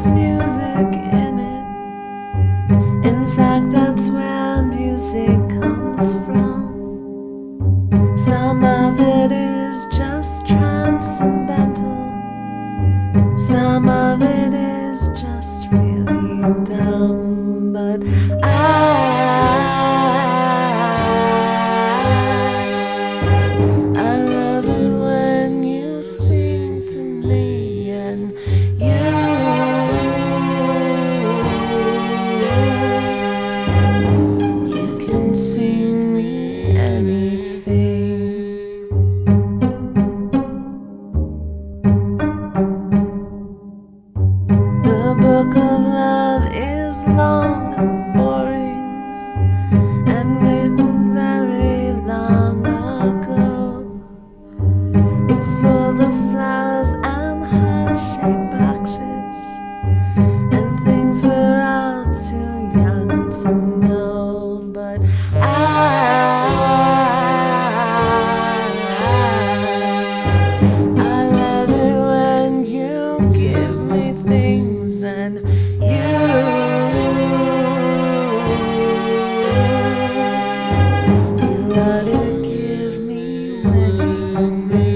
there's music in it. In fact, that's where music comes from. Some of it is just transcendental. Some of it is just really dumb. But I love it when you sing to me, and you can sing me anything. The book of love is long and boring, and written very long ago. It's full of flowers and heart-shaped boxes, and things we're all too young to know. But I love it when you give me things, and you ought to give me wedding rings.